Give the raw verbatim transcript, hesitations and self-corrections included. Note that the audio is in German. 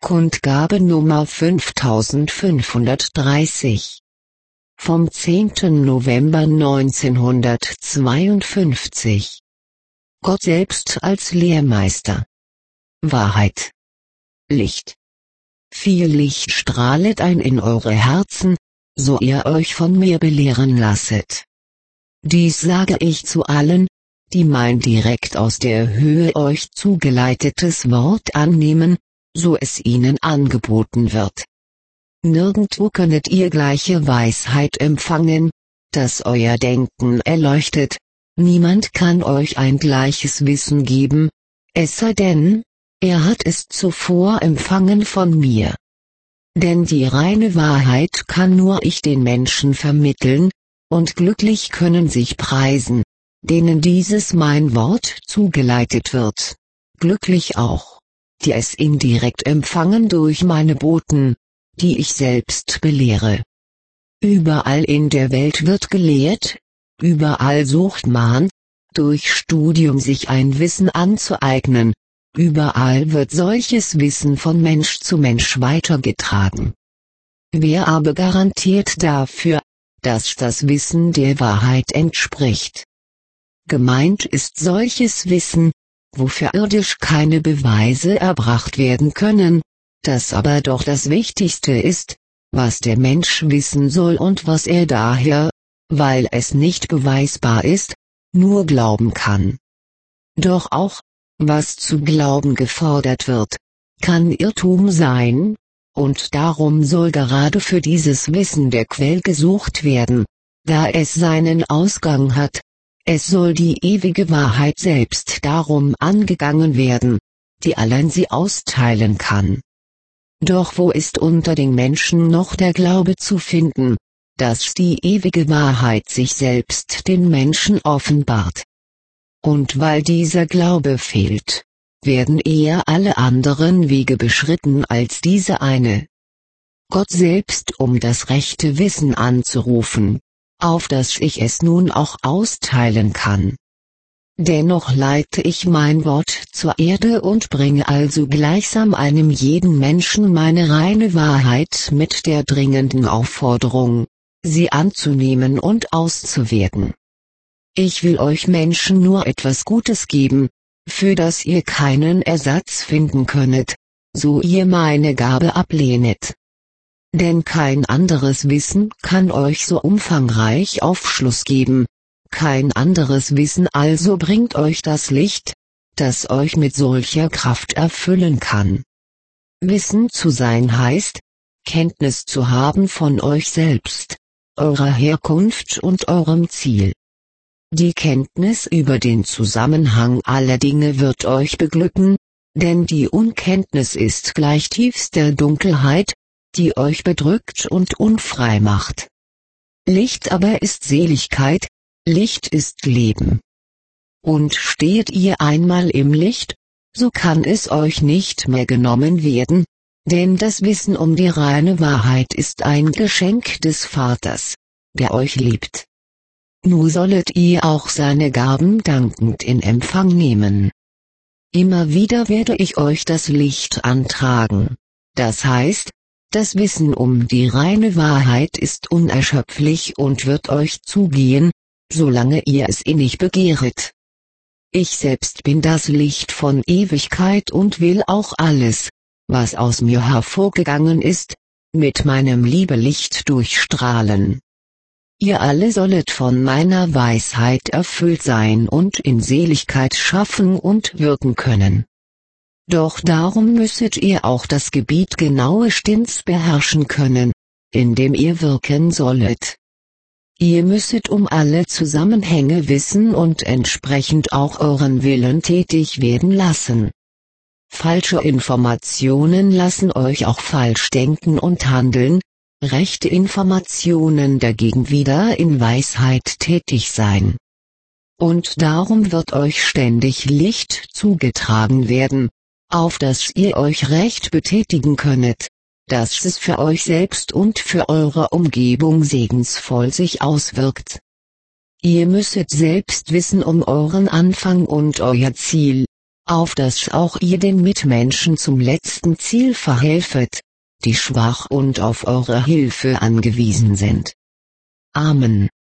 Kundgabe Nummer fünftausendfünfhundertdreißig. Vom zehnten November neunzehnhundertzweiundfünfzig. Gott selbst als Lehrmeister. Wahrheit. Licht. Viel Licht strahlet ein in eure Herzen, so ihr euch von mir belehren lasset. Dies sage ich zu allen, die mein direkt aus der Höhe euch zugeleitetes Wort annehmen, so es ihnen angeboten wird. Nirgendwo könnet ihr gleiche Weisheit empfangen, dass euer Denken erleuchtet, niemand kann euch ein gleiches Wissen geben, es sei denn, er hat es zuvor empfangen von mir. Denn die reine Wahrheit kann nur ich den Menschen vermitteln, und glücklich können sich preisen, denen dieses mein Wort zugeleitet wird, glücklich auch, die es indirekt empfangen durch meine Boten, die ich selbst belehre. Überall in der Welt wird gelehrt, überall sucht man, durch Studium sich ein Wissen anzueignen, überall wird solches Wissen von Mensch zu Mensch weitergetragen. Wer aber garantiert dafür, dass das Wissen der Wahrheit entspricht? Gemeint ist solches Wissen, wofür irdisch keine Beweise erbracht werden können, das aber doch das Wichtigste ist, was der Mensch wissen soll und was er daher, weil es nicht beweisbar ist, nur glauben kann. Doch auch, was zu glauben gefordert wird, kann Irrtum sein, und darum soll gerade für dieses Wissen der Quell gesucht werden, da es seinen Ausgang hat. Es soll die ewige Wahrheit selbst darum angegangen werden, die allein sie austeilen kann. Doch wo ist unter den Menschen noch der Glaube zu finden, dass die ewige Wahrheit sich selbst den Menschen offenbart? Und weil dieser Glaube fehlt, werden eher alle anderen Wege beschritten als diese eine. Gott selbst, um das rechte Wissen anzurufen, auf das ich es nun auch austeilen kann. Dennoch leite ich mein Wort zur Erde und bringe also gleichsam einem jeden Menschen meine reine Wahrheit mit der dringenden Aufforderung, sie anzunehmen und auszuwerten. Ich will euch Menschen nur etwas Gutes geben, für das ihr keinen Ersatz finden könnet, so ihr meine Gabe ablehnet. Denn kein anderes Wissen kann euch so umfangreich Aufschluss geben, kein anderes Wissen also bringt euch das Licht, das euch mit solcher Kraft erfüllen kann. Wissen zu sein heißt, Kenntnis zu haben von euch selbst, eurer Herkunft und eurem Ziel. Die Kenntnis über den Zusammenhang aller Dinge wird euch beglücken, denn die Unkenntnis ist gleich tiefster Dunkelheit, die euch bedrückt und unfrei macht. Licht aber ist Seligkeit, Licht ist Leben. Und steht ihr einmal im Licht, so kann es euch nicht mehr genommen werden, denn das Wissen um die reine Wahrheit ist ein Geschenk des Vaters, der euch liebt. Nur sollet ihr auch seine Gaben dankend in Empfang nehmen. Immer wieder werde ich euch das Licht antragen, das heißt, das Wissen um die reine Wahrheit ist unerschöpflich und wird euch zugehen, solange ihr es innig begehret. Ich selbst bin das Licht von Ewigkeit und will auch alles, was aus mir hervorgegangen ist, mit meinem Liebelicht durchstrahlen. Ihr alle sollet von meiner Weisheit erfüllt sein und in Seligkeit schaffen und wirken können. Doch darum müsset ihr auch das Gebiet genauestens beherrschen können, in dem ihr wirken sollet. Ihr müsset um alle Zusammenhänge wissen und entsprechend auch euren Willen tätig werden lassen. Falsche Informationen lassen euch auch falsch denken und handeln, rechte Informationen dagegen wieder in Weisheit tätig sein. Und darum wird euch ständig Licht zugetragen werden, auf das ihr euch recht betätigen könnet, dass es für euch selbst und für eure Umgebung segensvoll sich auswirkt. Ihr müsset selbst wissen um euren Anfang und euer Ziel, auf dass auch ihr den Mitmenschen zum letzten Ziel verhelfet, die schwach und auf eure Hilfe angewiesen sind. Amen.